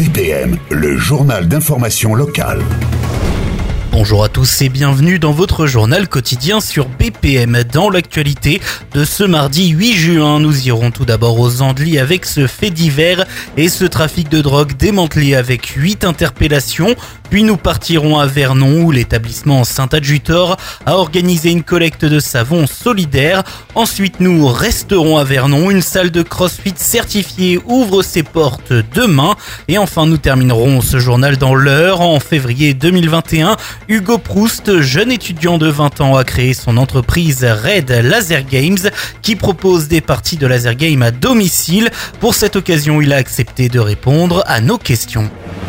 BPM, le journal d'information locale. Bonjour à tous et bienvenue dans votre journal quotidien sur BPM. Dans l'actualité de ce mardi 8 juin, nous irons tout d'abord aux Andelys avec ce fait divers et ce trafic de drogue démantelé avec 8 interpellations. Puis nous partirons à Vernon où l'établissement Saint-Adjutor a organisé une collecte de savon solidaire. Ensuite nous resterons à Vernon, une salle de CrossFit certifiée ouvre ses portes demain. Et enfin nous terminerons ce journal dans l'Eure. En février 2021, Hugo Proust, jeune étudiant de 20 ans, a créé son entreprise Red Laser Games qui propose des parties de laser game à domicile. Pour cette occasion, il a accepté de répondre à nos questions.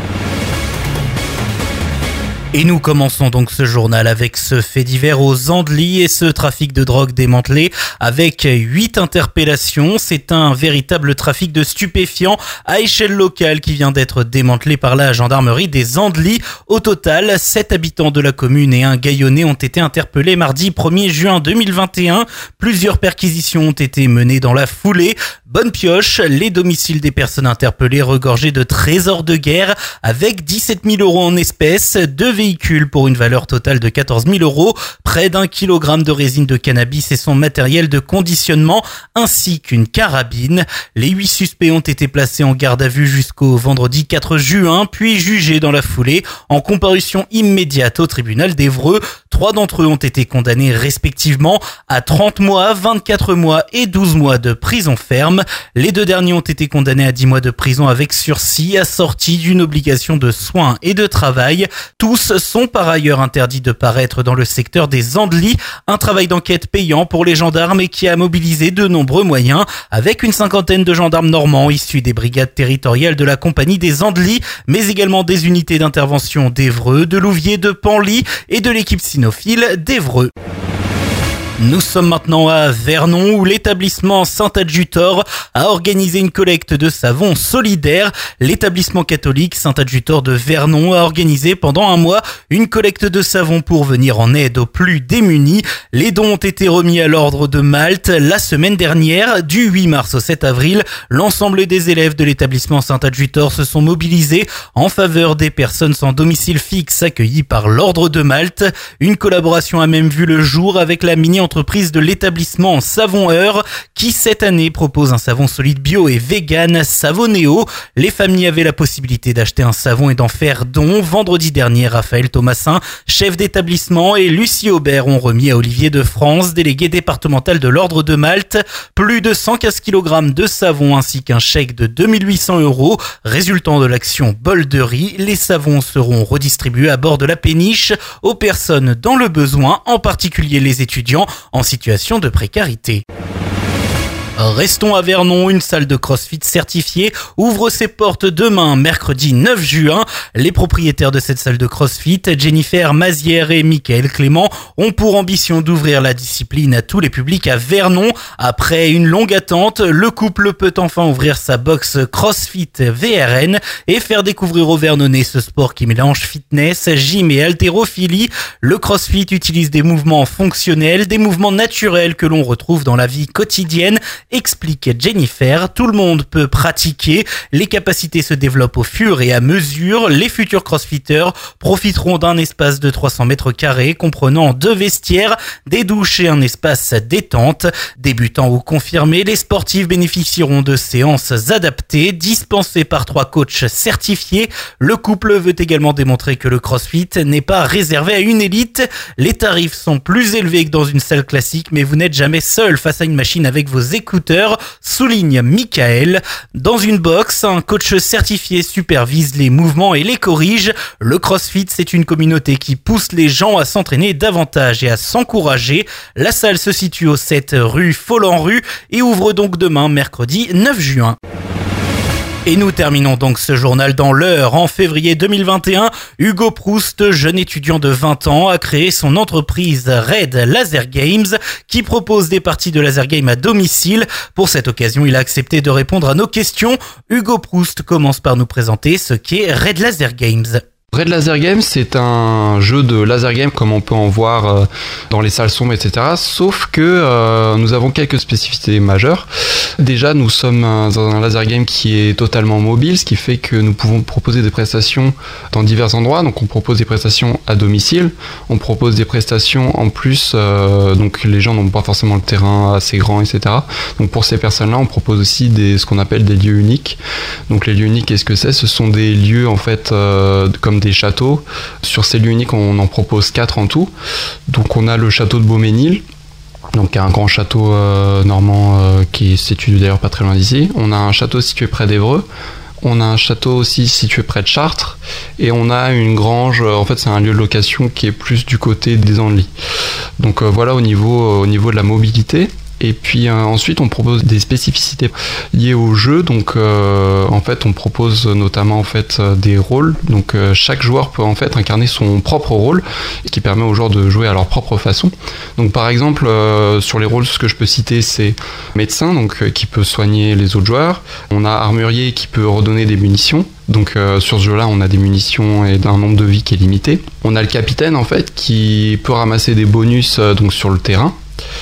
Et nous commençons donc ce journal avec ce fait divers aux Andelys et ce trafic de drogue démantelé avec 8 interpellations. C'est un véritable trafic de stupéfiants à échelle locale qui vient d'être démantelé par la gendarmerie des Andelys. Au total, 7 habitants de la commune et un Gaillonnais ont été interpellés mardi 1er juin 2021. Plusieurs perquisitions ont été menées dans la foulée. Bonne pioche, les domiciles des personnes interpellées regorgés de trésors de guerre avec 17 000 € en espèces, 2 véhicules pour une valeur totale de 14 000 €, près d'1 kilogramme de résine de cannabis et son matériel de conditionnement, ainsi qu'une carabine. Les 8 suspects ont été placés en garde à vue jusqu'au vendredi 4 juin, puis jugés dans la foulée en comparution immédiate au tribunal d'Évreux. 3 d'entre eux ont été condamnés respectivement à 30 mois, 24 mois et 12 mois de prison ferme. Les 2 derniers ont été condamnés à 10 mois de prison avec sursis, assortis d'une obligation de soins et de travail. Tous sont par ailleurs interdits de paraître dans le secteur des Andelys. Un travail d'enquête payant pour les gendarmes et qui a mobilisé de nombreux moyens, avec une 50aine de gendarmes normands issus des brigades territoriales de la compagnie des Andelys, mais également des unités d'intervention d'Évreux, de Louviers, de Panly et de l'équipe cynophile d'Évreux. Nous sommes maintenant à Vernon où l'établissement Saint-Adjutor a organisé une collecte de savon solidaire. L'établissement catholique Saint-Adjutor de Vernon a organisé pendant un mois une collecte de savon pour venir en aide aux plus démunis. Les dons ont été remis à l'ordre de Malte la semaine dernière. Du 8 mars au 7 avril, l'ensemble des élèves de l'établissement Saint-Adjutor se sont mobilisés en faveur des personnes sans domicile fixe accueillies par l'ordre de Malte. Une collaboration a même vu le jour avec la mini-entreprise de l'établissement Savon Heure qui cette année propose un savon solide bio et vegan Savonéo. Les familles avaient la possibilité d'acheter un savon et d'en faire don. Vendredi dernier, Raphaël Thomasin, chef d'établissement, et Lucie Aubert ont remis à Olivier de France, délégué départemental de l'ordre de Malte, plus de 115 kg de savon ainsi qu'un chèque de 2800 €. Résultant de l'action Bol de riz, les savons seront redistribués à bord de la péniche aux personnes dans le besoin, en particulier les étudiants en situation de précarité. Restons à Vernon, une salle de CrossFit certifiée ouvre ses portes demain, mercredi 9 juin. Les propriétaires de cette salle de CrossFit, Jennifer Mazière et Michael Clément, ont pour ambition d'ouvrir la discipline à tous les publics à Vernon. Après une longue attente, le couple peut enfin ouvrir sa box CrossFit VRN et faire découvrir aux Vernonnais ce sport qui mélange fitness, gym et haltérophilie. Le CrossFit utilise des mouvements fonctionnels, des mouvements naturels que l'on retrouve dans la vie quotidienne, explique Jennifer. Tout le monde peut pratiquer, les capacités se développent au fur et à mesure. Les futurs crossfitters profiteront d'un espace de 300 mètres carrés comprenant 2 vestiaires, des douches et un espace détente. Débutants ou confirmés, les sportifs bénéficieront de séances adaptées dispensées par 3 coachs certifiés. Le couple veut également démontrer que le CrossFit n'est pas réservé à une élite. Les tarifs sont plus élevés que dans une salle classique, mais vous n'êtes jamais seul face à une machine avec vos écouteurs, souligne Michael. Dans une box, un coach certifié supervise les mouvements et les corrige. Le CrossFit, c'est une communauté qui pousse les gens à s'entraîner davantage et à s'encourager. La salle se situe au 7 rue Folland-Rue et ouvre donc demain, mercredi 9 juin. Et nous terminons donc ce journal dans l'Eure. En février 2021, Hugo Proust, jeune étudiant de 20 ans, a créé son entreprise Red Laser Games qui propose des parties de laser game à domicile. Pour cette occasion, il a accepté de répondre à nos questions. Hugo Proust commence par nous présenter ce qu'est Red Laser Games. Red Laser Game, c'est un jeu de laser game comme on peut en voir dans les salles sombres, etc. Sauf que nous avons quelques spécificités majeures. Déjà, nous sommes dans un laser game qui est totalement mobile, ce qui fait que nous pouvons proposer des prestations dans divers endroits. Donc on propose des prestations à domicile, on propose des prestations en plus, donc les gens n'ont pas forcément le terrain assez grand, etc. Donc pour ces personnes-là, on propose aussi ce qu'on appelle des lieux uniques. Donc les lieux uniques, qu'est-ce que c'est ? Ce sont des lieux en fait comme des châteaux. Sur ces lieux uniques, on en propose 4 en tout. Donc on a le château de Beauménil, donc un grand château normand qui se situe d'ailleurs pas très loin d'ici. On a un château situé près d'Évreux. On a un château aussi situé près de Chartres. Et on a une grange, en fait c'est un lieu de location qui est plus du côté des Andelys. Donc voilà au niveau de la mobilité. Et puis ensuite on propose des spécificités liées au jeu. Donc en fait on propose notamment en fait des rôles. Donc chaque joueur peut en fait incarner son propre rôle, ce qui permet aux joueurs de jouer à leur propre façon. Donc par exemple sur les rôles, ce que je peux citer, c'est médecin, donc qui peut soigner les autres joueurs. On a armurier qui peut redonner des munitions. Donc sur ce jeu-là, on a des munitions et un nombre de vies qui est limité. On a le capitaine en fait qui peut ramasser des bonus donc sur le terrain.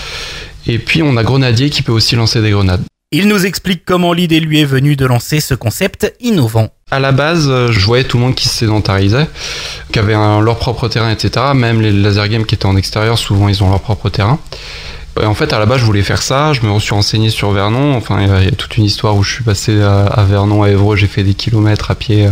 Et puis on a Grenadier qui peut aussi lancer des grenades. Il nous explique comment l'idée lui est venue de lancer ce concept innovant. À la base, je voyais tout le monde qui se sédentarisait, qui avait leur propre terrain, etc. Même les laser games qui étaient en extérieur, souvent ils ont leur propre terrain. Et en fait, à la base, je voulais faire ça. Je me suis renseigné sur Vernon. Enfin, il y a toute une histoire où je suis passé à Vernon, à Évreux. J'ai fait des kilomètres à pied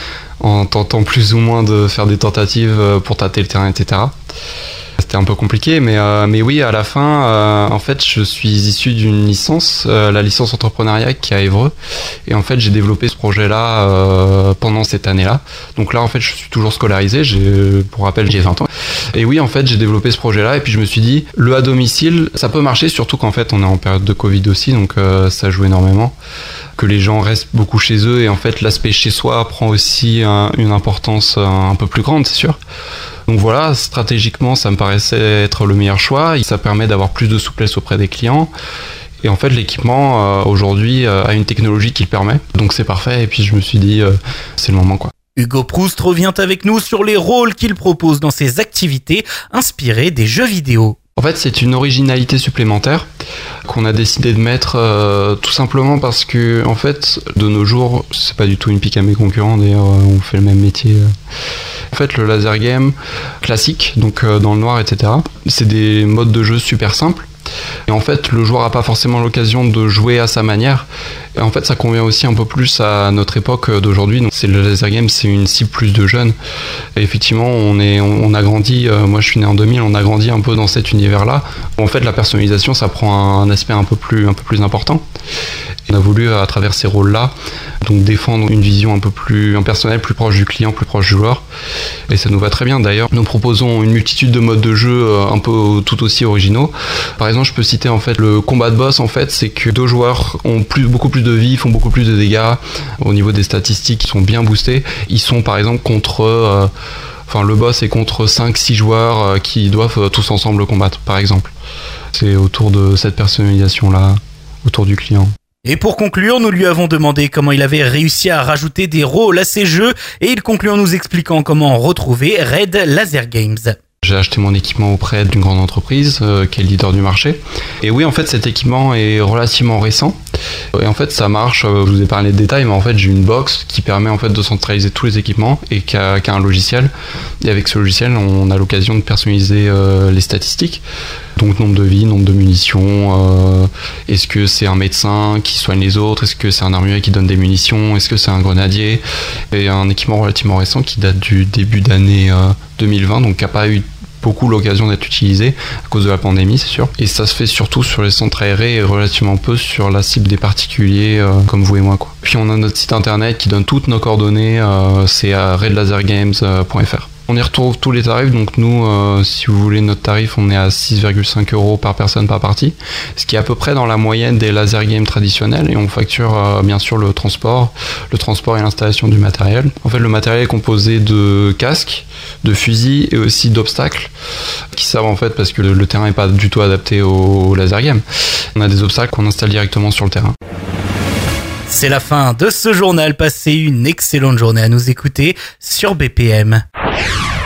en tentant plus ou moins de faire des tentatives pour tâter le terrain, etc. C'était un peu compliqué, mais oui, à la fin, en fait, je suis issu d'une licence, la licence entrepreneuriat qui est à Évreux. Et en fait, j'ai développé ce projet-là pendant cette année-là. Donc là, en fait, je suis toujours scolarisé. Pour rappel, j'ai 20 ans. Et oui, en fait, j'ai développé ce projet-là. Et puis, je me suis dit, le à domicile, ça peut marcher, surtout qu'en fait, on est en période de Covid aussi. Donc, ça joue énormément. Que les gens restent beaucoup chez eux. Et en fait, l'aspect chez soi prend aussi une importance un peu plus grande, c'est sûr. Donc voilà, stratégiquement, ça me paraissait être le meilleur choix. Ça permet d'avoir plus de souplesse auprès des clients. Et en fait, l'équipement, aujourd'hui, a une technologie qui le permet. Donc c'est parfait. Et puis je me suis dit, c'est le moment, quoi. Hugo Proust revient avec nous sur les rôles qu'il propose dans ses activités inspirées des jeux vidéo. En fait, c'est une originalité supplémentaire qu'on a décidé de mettre tout simplement parce que, en fait, de nos jours, c'est pas du tout une pique à mes concurrents, d'ailleurs, on fait le même métier. En fait, le laser game classique, donc dans le noir, etc., c'est des modes de jeu super simples. Et en fait, le joueur n'a pas forcément l'occasion de jouer à sa manière. Et en fait, ça convient aussi un peu plus à notre époque d'aujourd'hui. Donc, le laser game, c'est une cible plus de jeunes. Et effectivement, on a grandi, moi je suis né en 2000, on a grandi un peu dans cet univers-là. Où en fait, la personnalisation, ça prend un aspect un peu plus important. Et on a voulu, à travers ces rôles-là, donc défendre une vision un peu plus impersonnelle, plus proche du client, plus proche du joueur. Et ça nous va très bien. D'ailleurs, nous proposons une multitude de modes de jeu un peu tout aussi originaux. Par exemple, je peux citer en fait le combat de boss. En fait, c'est que deux joueurs ont beaucoup plus de vie, font beaucoup plus de dégâts. Au niveau des statistiques, ils sont bien boostés. Ils sont par exemple contre... le boss est contre 5-6 joueurs qui doivent tous ensemble le combattre, par exemple. C'est autour de cette personnalisation-là, autour du client. Et pour conclure, nous lui avons demandé comment il avait réussi à rajouter des rôles à ses jeux et il conclut en nous expliquant comment retrouver Red Laser Games. J'ai acheté mon équipement auprès d'une grande entreprise qui est le leader du marché. Et oui, en fait, cet équipement est relativement récent. Et en fait, ça marche. Je vous ai parlé de détails, mais en fait, j'ai une box qui permet en fait de centraliser tous les équipements et qui a un logiciel. Et avec ce logiciel, on a l'occasion de personnaliser les statistiques. Donc nombre de vies, nombre de munitions, est-ce que c'est un médecin qui soigne les autres, est-ce que c'est un armurier qui donne des munitions, est-ce que c'est un grenadier. Et un équipement relativement récent qui date du début d'année 2020, donc qui n'a pas eu beaucoup l'occasion d'être utilisé à cause de la pandémie, c'est sûr. Et ça se fait surtout sur les centres aérés et relativement peu sur la cible des particuliers comme vous et moi, quoi. Puis on a notre site internet qui donne toutes nos coordonnées, c'est à redlasergames.fr. On y retrouve tous les tarifs, donc nous, si vous voulez notre tarif, on est à 6,5 € par personne par partie, ce qui est à peu près dans la moyenne des laser games traditionnels, et on facture bien sûr le transport et l'installation du matériel. En fait, le matériel est composé de casques, de fusils et aussi d'obstacles qui servent en fait parce que le terrain n'est pas du tout adapté au laser game. On a des obstacles qu'on installe directement sur le terrain. C'est la fin de ce journal. Passez une excellente journée à nous écouter sur BPM.